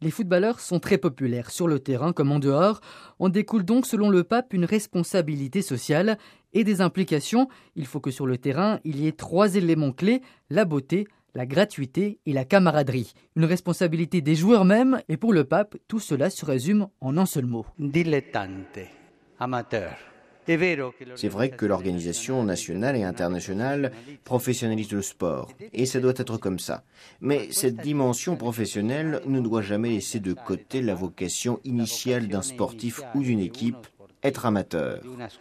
Les footballeurs sont très populaires sur le terrain comme en dehors. En découle donc, selon le pape, une responsabilité sociale et des implications. Il faut que sur le terrain, il y ait 3 éléments clés, la beauté, la gratuité et la camaraderie. Une responsabilité des joueurs même, et pour le pape, tout cela se résume en un seul mot. Dilettante, amateur. C'est vrai que l'organisation nationale et internationale professionnalise le sport, et ça doit être comme ça. Mais cette dimension professionnelle ne doit jamais laisser de côté la vocation initiale d'un sportif ou d'une équipe, être amateur.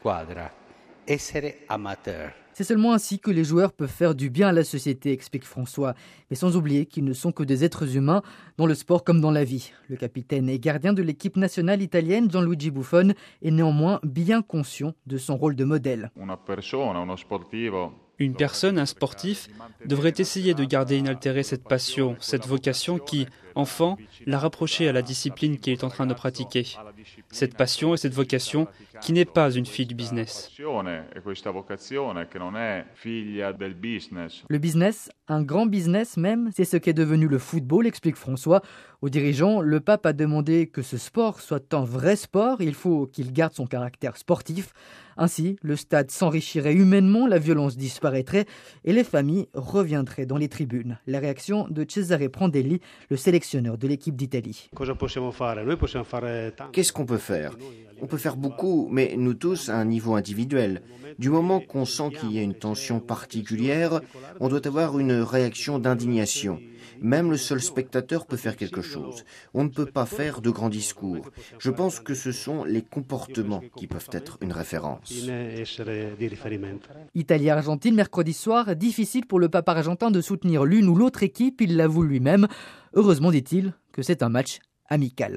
C'est seulement ainsi que les joueurs peuvent faire du bien à la société, explique François, mais sans oublier qu'ils ne sont que des êtres humains, dans le sport comme dans la vie. Le capitaine et gardien de l'équipe nationale italienne, Gianluigi Buffon, est néanmoins bien conscient de son rôle de modèle. Une personne, un sportif, devrait essayer de garder inaltérée cette passion, cette vocation qui, enfant, l'a rapproché à la discipline qu'il est en train de pratiquer. Cette passion et cette vocation qui n'est pas une fille du business. Le business, un grand business même, c'est ce qu'est devenu le football, explique François. Aux dirigeants, le pape a demandé que ce sport soit un vrai sport. Il faut qu'il garde son caractère sportif. Ainsi, le stade s'enrichirait humainement, la violence disparaîtrait et les familles reviendraient dans les tribunes. La réaction de Cesare Prandelli, le sélectionneur de l'équipe d'Italie. Qu'est-ce qu'on peut faire ? On peut faire beaucoup, mais nous tous à un niveau individuel. Du moment qu'on sent qu'il y a une tension particulière, on doit avoir une réaction d'indignation. Même le seul spectateur peut faire quelque chose. On ne peut pas faire de grands discours. Je pense que ce sont les comportements qui peuvent être une référence. Italie-Argentine, mercredi soir, difficile pour le pape argentin de soutenir l'une ou l'autre équipe, il l'avoue lui-même. Heureusement, dit-il, que c'est un match amical.